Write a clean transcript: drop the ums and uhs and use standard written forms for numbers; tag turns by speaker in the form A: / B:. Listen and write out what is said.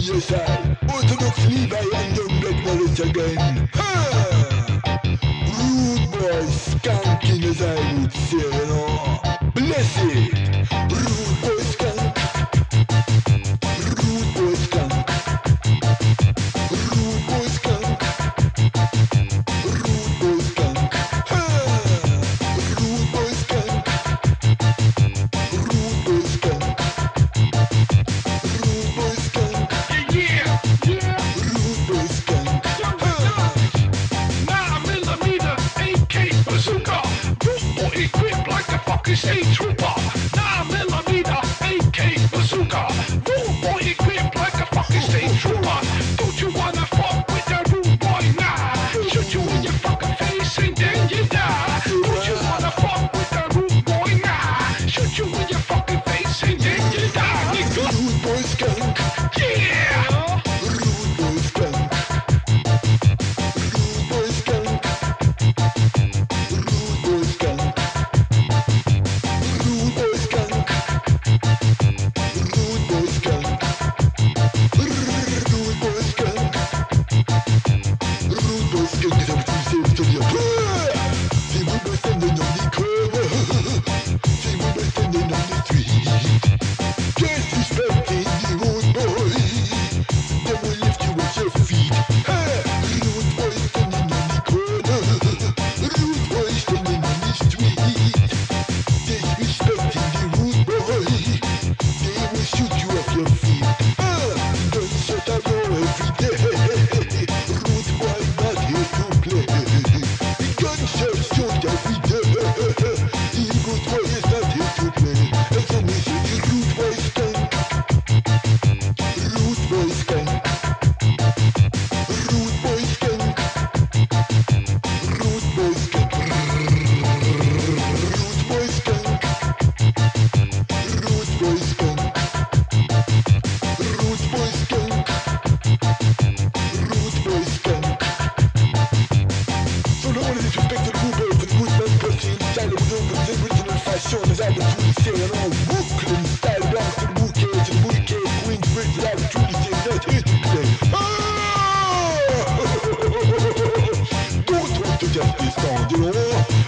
A: Yes, I. Orthodox Levi and young black knowledge again. Ha! Rude boy, skanking as I would say, you know. Bless it. Rude boy, skank. Rude boy, skank. Rude boy, skank. Rude boy, skank. Ha! Rude boy, skank. Rude boy, skank. Rude boy, skank. Rude boy, skank. Ha!
B: 9mm AK bazooka, rule equipped like a fucking state trooper. 9mm AK bazooka, rule equipped like a fucking state trooper. Don't you wanna fuck with the rude boy now? Shoot you in your fucking face and then you die. Don't you wanna fuck with the rude boy now? Shoot you in your fucking face and then you die, nigga.
A: Rude boy, skank.
B: Yeah.
A: Rude boy, skank. Rude boy, skank. Rude boy, skank. Rude boy, skank. Rude boy, skank. Rude boy, skank. Rude boy, skank is everything safe to the see we be standing on the corner. See we be standing on the street. Disrespecting the rude boy. Then we lift you with your feet. Hey, rude boy standing on the corner. Rude boy standing on the street. Disrespecting the rude boy. They will shoot you off your feet. Gunshot I go every day. Rude boy not here to play. The gunshot shoot every day. The rude boy is not here to play. And so we say the rude boy skank. Rude boy skank. Rude boy skank. Rude boy skank. Rude boy skank. Rude boy skank. Rude boy skank. Rude boy skank. So no one is disrespecting the rude boy for the good man pussy in style of the original fashion as I would truly say, you know, Brooklyn style belongs to the bouquet, Queensbridge, as I would truly say, not here to play. Don't want to just this sound, you know.